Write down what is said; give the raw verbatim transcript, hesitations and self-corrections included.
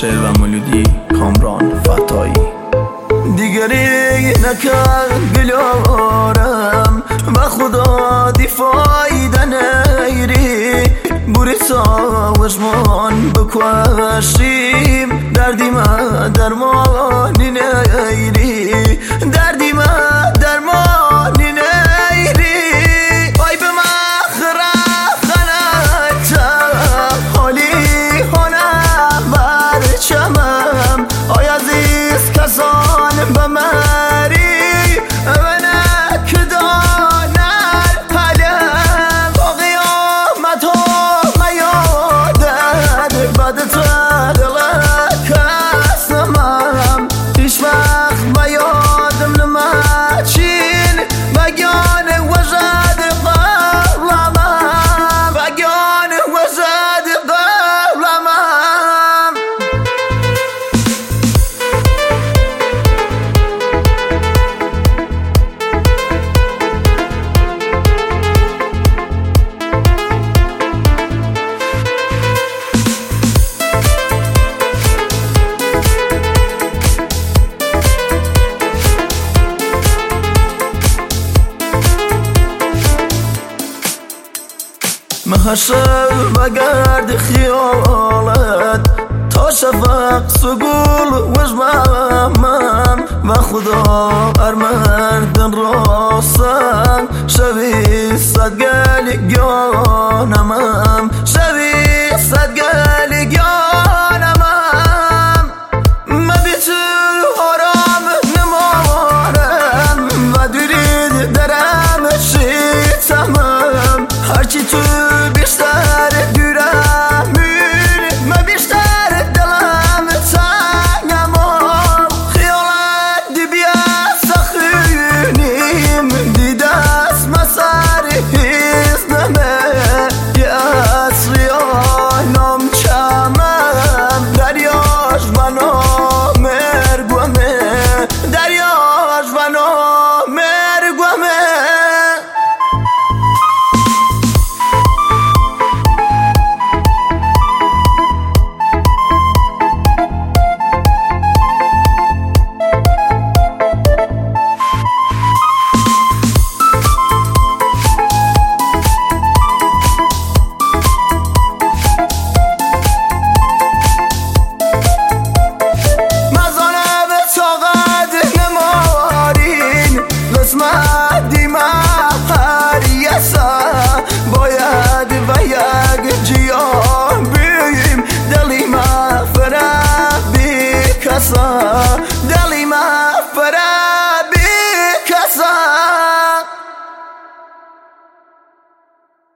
شعر و ملودی کامران فتایی. دیگری نکرد گلارم و خدا دی فایده نیری بوری ساوشمان بکوشیم دردی ما درمانی نیری دردی ما درمانی نیری آی به مخره خنتا حالی هنم برچمم آی عزیز کسان بمری امنه که دانر پلم با قیامت ها میادد بد تدقه کسمم هیچ وقت بیادم نمچین بگان وزد قلمم بگان وزد قلمم. محشر بگرد خیالت تا شفق سگول وجمعم و خدا ارمردن راستن شوی صدگل گیانمم شوی صدگل گیانمم من بی تو آرام نمارم و درید درم شیطمم هرچی تو بیشتر دورمون من بیشتر دلم تنگم خیالت دی بیاد سخونیم دی دست مسر هیزنمه یه اصری آنم چمم دریاش بنا مرگومه دریاش بنا مرگومه. قسمت دی من